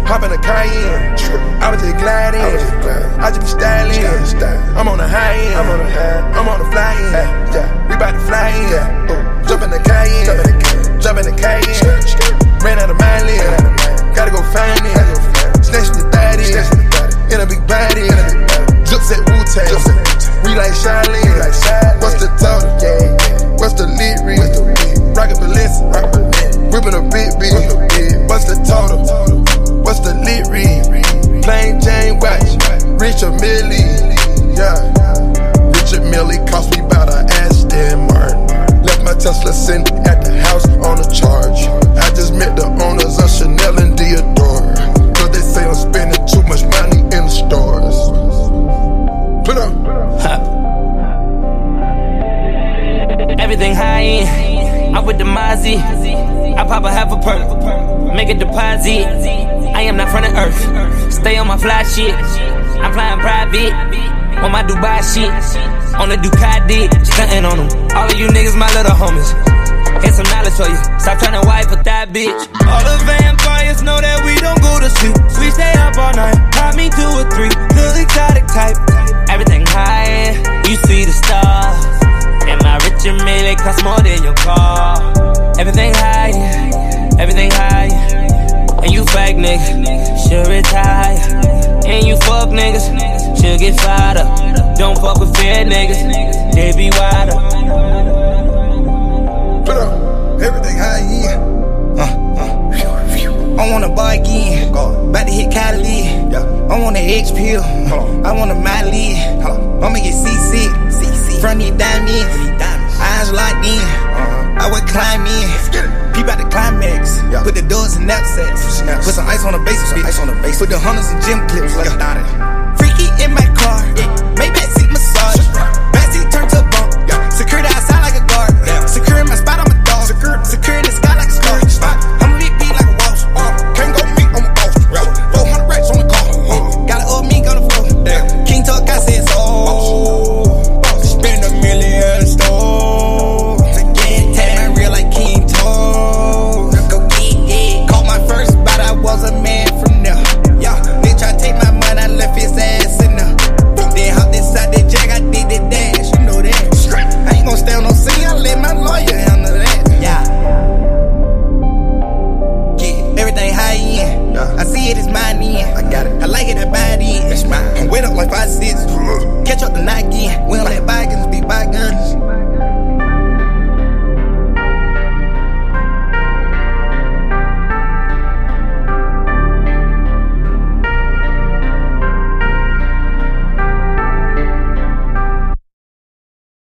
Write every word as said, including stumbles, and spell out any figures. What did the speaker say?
Hop in a Cayenne, I was just gliding. I just be styling. I'm on the high end. I'm on the high. I'm on the fly end. We bout to fly in. Jump in the Cayenne. Jump in the Cayenne. Ran out of my lane. Gotta go find it. Snatch the thotty. In a big body. Jumps at Wu-Tang. We like Charlene. What's the total? What's the lit read? Rockin' Balenciaga. Whippin' a big bitch. What's the total? What's the lit read? Plain Jane watch. Richard Millie. Yeah. Richard Millie cost me about a Aston Martin. Left my Tesla sitting at the house on a charge. I just met the owners of Chanel and Dior. Cause they say I'm spending too much money in the stores. Put up. Everything high end. I'm with the Mozzie. I pop a half a perk. Make a deposit. I am not from the earth. Stay on my fly shit. I'm flying private. On my Dubai shit. On the Ducati. Stuntin' on them. All of you niggas, my little homies. Here's some knowledge for you. Stop trying to wipe with that bitch. All the vampires know that we don't go to sleep. We stay up all night. Pop me two or three. Little exotic type. Everything high. You see the stars. And my Richard Mille cost more than your car. Everything high, everything high. And you fake niggas, should retire. And you fuck niggas, should get fired up. Don't fuck with fair niggas, they be wild up. Put up, everything high, yeah. Uh, uh. I wanna buy again, about to hit Cali. I want an X pill, I want a Miley. I'ma get seasick, front of diamonds, eyes locked in. I would climb in, peep out the climax. Put the doors in knapsacks, put some ice on the base, put the hunters in gym clips. Freaky in my car, Maybach seat massage, backseat turned to a bump. Security outside like a guard, securing my spot, I'm a dog. Securing the sky like a star. I'ma lead beat like a waltz. Can't go meet, I'm a boss. four hundred racks on the car. Got an old mink on the floor. King Tuck, I said so. Spend a million store. Again, tag real like King Toe. Go get it. Caught my first spot, I was a man from there. Yeah, they try to take my money, I left his ass in there. Then hopped inside the jack, I did the dash, you know that. I ain't gon' stay on no scene, I let my lawyer handle that. Yeah. Yeah, everything high end. Yeah. I see it, it's mine in. I got it. I like it, I buy it in. It's mine. I'm wet up like five six.